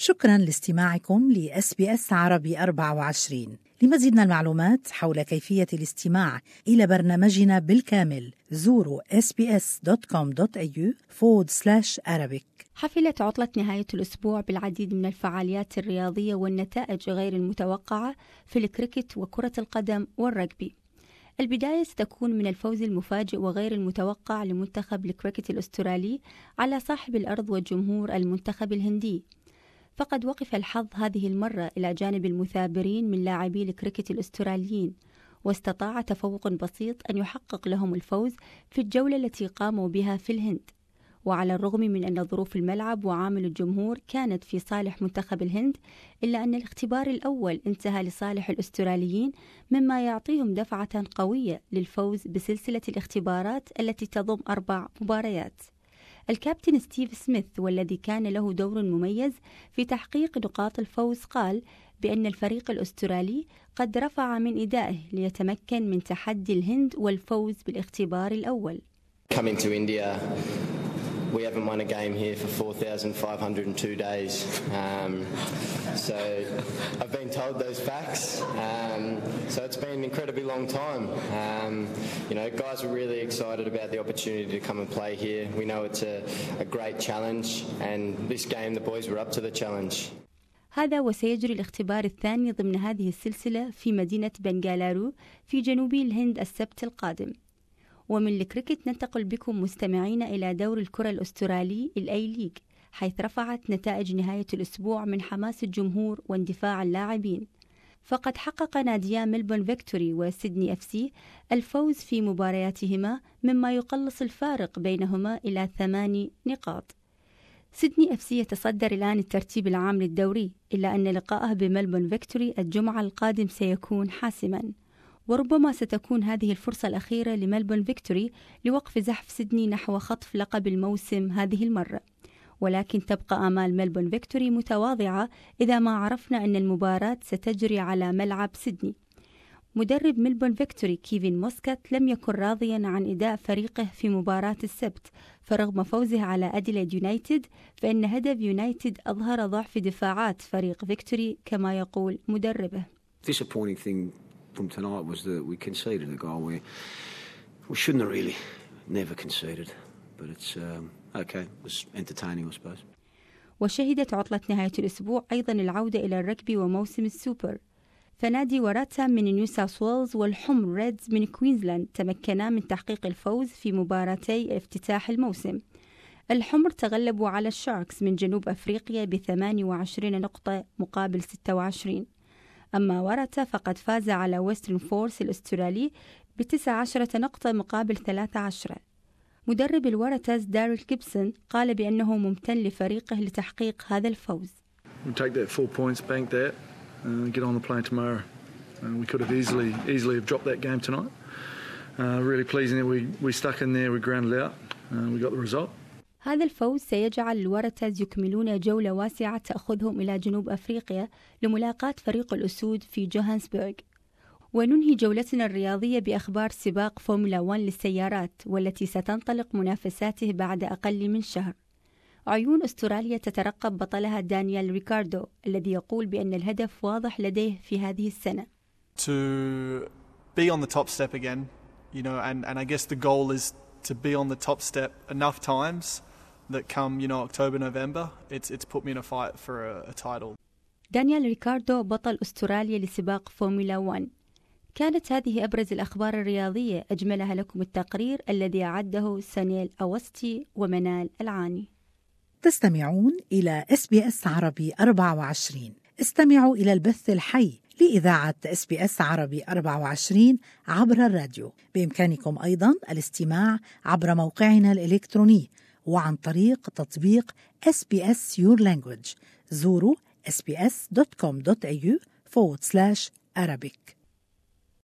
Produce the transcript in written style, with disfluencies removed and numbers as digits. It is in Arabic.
شكراً لاستماعكم لSBS عربي 24. لمزيد من المعلومات حول كيفية الاستماع إلى برنامجنا بالكامل زوروا sbs.com.au/Arabic. حفلت عطلة نهاية الأسبوع بالعديد من الفعاليات الرياضية والنتائج غير المتوقعة في الكريكت وكرة القدم والرجبي. البداية ستكون من الفوز المفاجئ وغير المتوقع لمنتخب الكريكت الأسترالي على صاحب الأرض وجمهور المنتخب الهندي. فقد وقف الحظ هذه المرة إلى جانب المثابرين من لاعبي الكريكت الأستراليين، واستطاع تفوق بسيط أن يحقق لهم الفوز في الجولة التي قاموا بها في الهند. وعلى الرغم من أن ظروف الملعب وعامل الجمهور كانت في صالح منتخب الهند، إلا أن الاختبار الأول انتهى لصالح الأستراليين، مما يعطيهم دفعة قوية للفوز بسلسلة الاختبارات التي تضم 4 مباريات. الكابتن ستيف سميث والذي كان له دور مميز في تحقيق نقاط الفوز قال بأن الفريق الأسترالي قد رفع من إدائه ليتمكن من تحدي الهند والفوز بالاختبار الأول. Coming to India, we haven't won a game here for 4,502 days. So I've been told those facts. So it's been an incredibly long time. Guys were really excited about the opportunity to come and play here. We know it's a great challenge, and this game the boys were up to the challenge. هذا وسيجري الاختبار الثاني ضمن هذه السلسلة في مدينة بنغالورو في جنوب الهند السبت القادم. ومن الكريكت ننتقل بكم مستمعين إلى دور الكرة الأسترالي الأي ليج، حيث رفعت نتائج نهاية الأسبوع من حماس الجمهور واندفاع اللاعبين. فقد حقق ناديا ملبورن فيكتوري وسيدني FC الفوز في مبارياتهما، مما يقلص الفارق بينهما إلى 8 نقاط. سيدني FC يتصدر الآن الترتيب العام للدوري، إلا أن لقاءه بملبورن فيكتوري الجمعة القادم سيكون حاسماً، وربما ستكون هذه الفرصة الأخيرة لملبورن فيكتوري لوقف زحف سيدني نحو خطف لقب الموسم هذه المرة. ولكن تبقى آمال ملبورن فيكتوري متواضعة إذا ما عرفنا أن المباراة ستجري على ملعب سيدني. مدرب ملبورن فيكتوري كيفن موسكات لم يكن راضيا عن أداء فريقه في مباراة السبت، فرغم فوزه على أديلايد يونايتد فإن هدف يونايتد أظهر ضعف دفاعات فريق فيكتوري كما يقول مدربه. Disappointing thing from tonight was that we conceded a goal we shouldn't have really never conceded, but it's okay, it was entertaining I suppose. وشهدت عطلة نهاية الأسبوع أيضا العودة إلى الرجبي وموسم السوبر، فنادي وراتا من نيو ساوث ويلز والحمر ريدز من كوينزلاند تمكنا من تحقيق الفوز في مباراتي افتتاح الموسم. الحمر تغلبوا على الشاركس من جنوب أفريقيا ب28 نقطة مقابل 26. أما وراتا فقد فاز على ويسترن فورس الأسترالي ب19 نقطة مقابل 13. مدرب الوراتاز داريل جيبسون قال بأنه ممتن لفريقه لتحقيق هذا الفوز. We take that 4 points, bank that, get on the plane tomorrow. We could have easily have dropped that game tonight. Really pleasing that we stuck in there, we grounded out, we got the result. هذا الفوز سيجعل الوراتاز يكملون جولة واسعة تأخذهم إلى جنوب أفريقيا لملاقاة فريق الأسود في جوهانسبرغ. وننهي جولتنا الرياضية بأخبار سباق فورمولا 1 للسيارات، والتي ستنطلق منافساته بعد أقل من شهر. عيون أستراليا تترقب بطلها دانيال ريكاردو الذي يقول بأن الهدف واضح لديه في هذه السنة. To be on the top step again, and I guess the goal is to be on the top step enough times that come, October, November, it's put me in a fight for a title. دانيال ريكاردو بطل أستراليا لسباق فورمولا 1. كانت هذه أبرز الأخبار الرياضية، أجملها لكم التقرير الذي أعده سانيل أوستي ومنال العاني. تستمعون إلى SBS عربي 24. استمعوا إلى البث الحي لإذاعة SBS عربي 24 عبر الراديو. بإمكانكم أيضاً الاستماع عبر موقعنا الإلكتروني وعن طريق تطبيق SBS Your Language. زوروا sbs.com.au/Arabic.